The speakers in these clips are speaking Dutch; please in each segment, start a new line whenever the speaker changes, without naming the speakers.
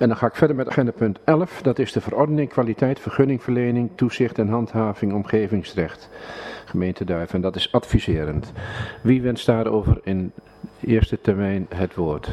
En dan ga ik verder met agenda punt 11. Dat is de verordening kwaliteit, vergunningverlening, toezicht en handhaving omgevingsrecht. Gemeente Duiven. En dat is adviserend. Wie wenst daarover in eerste termijn het woord?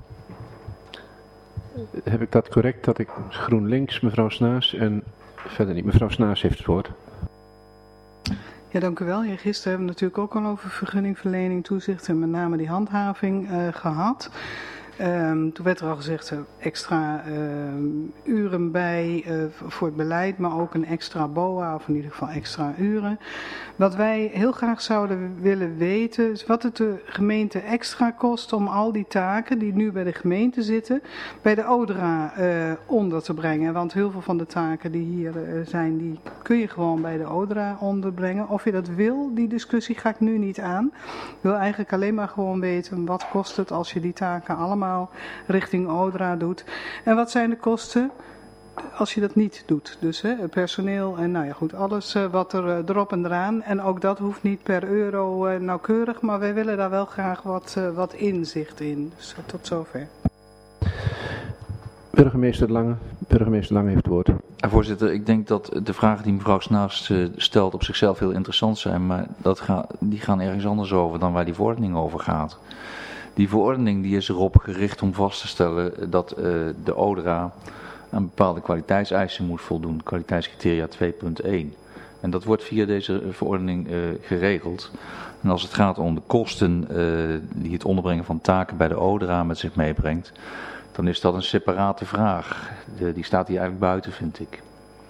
Heb ik dat correct? Dat ik GroenLinks, mevrouw Snaas en verder niet. Mevrouw Snaas heeft het woord.
Ja, dank u wel. Ja, gisteren hebben we natuurlijk ook al over vergunningverlening, toezicht en met name die handhaving gehad. Toen werd er al gezegd extra uren bij voor het beleid, maar ook een extra BOA of in ieder geval extra uren. Wat wij heel graag zouden willen weten is wat het de gemeente extra kost om al die taken die nu bij de gemeente zitten, bij de ODRA onder te brengen. Want heel veel van de taken die hier zijn, die kun je gewoon bij de ODRA onderbrengen. Of je dat wil, die discussie ga ik nu niet aan. Ik wil eigenlijk alleen maar gewoon weten wat kost het als je die taken allemaal richting ODRA doet. En wat zijn de kosten als je dat niet doet? Dus personeel en nou ja goed, alles wat er erop en eraan. En ook dat hoeft niet per euro nauwkeurig, maar wij willen daar wel graag wat inzicht in. Dus tot zover.
Burgemeester Lange heeft het woord.
Voorzitter, ik denk dat de vragen die mevrouw Snaas stelt op zichzelf heel interessant zijn, maar die gaan ergens anders over dan waar die verordening over gaat. Die verordening die is erop gericht om vast te stellen dat de ODRA aan bepaalde kwaliteitseisen moet voldoen, kwaliteitscriteria 2.1. En dat wordt via deze verordening geregeld. En als het gaat om de kosten die het onderbrengen van taken bij de ODRA met zich meebrengt, dan is dat een separate vraag. Die staat hier eigenlijk buiten, vind ik.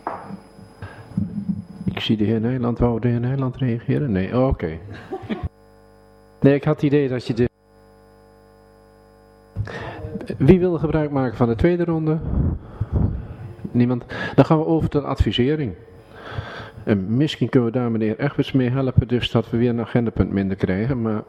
Ik zie de heer Nijland. Wou de heer Nijland reageren? Nee, oké. Nee, ik had het idee dat je Wie wil gebruik maken van de tweede ronde? Niemand? Dan gaan we over tot advisering. En misschien kunnen we daar meneer Egberts mee helpen, dus dat we weer een agendapunt minder krijgen, maar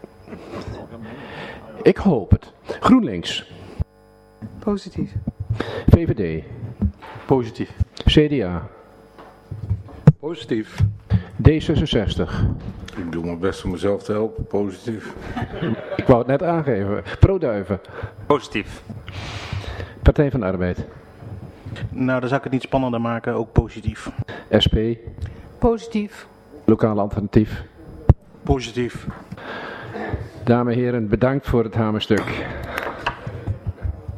ik hoop het. GroenLinks.
Positief.
VVD.
Positief.
CDA.
Positief.
D66.
Ik doe mijn best om mezelf te helpen. Positief.
Ik wou het net aangeven. Pro-Duiven.
Positief.
Partij van de Arbeid.
Nou, dan zou ik het niet spannender maken. Ook positief.
SP.
Positief.
Lokale Alternatief.
Positief.
Dames en heren, bedankt voor het hamerstuk.